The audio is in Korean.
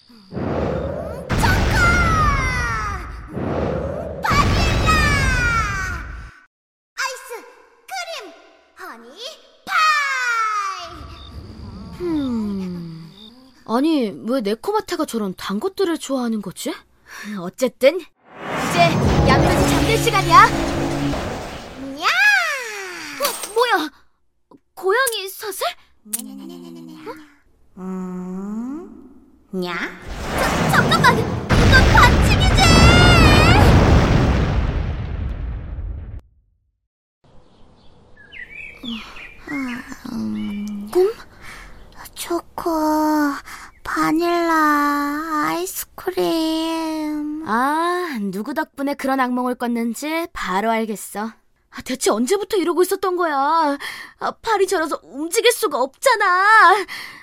초코! 바닐라! 아이스크림! 허니 파이! 아니, 왜 네코마테가 저런 단 것들을 좋아하는 거지? 어쨌든 이제 양면이 잠들 시간이야. 냐! 뭐야? 고양이 사슬? 냐? 잠깐만! 이건 반칙이지! 꿈? 초코, 바닐라, 아이스크림. 아, 누구 덕분에 그런 악몽을 꿨는지 바로 알겠어. 대체 언제부터 이러고 있었던 거야? 팔이 저려서 움직일 수가 없잖아.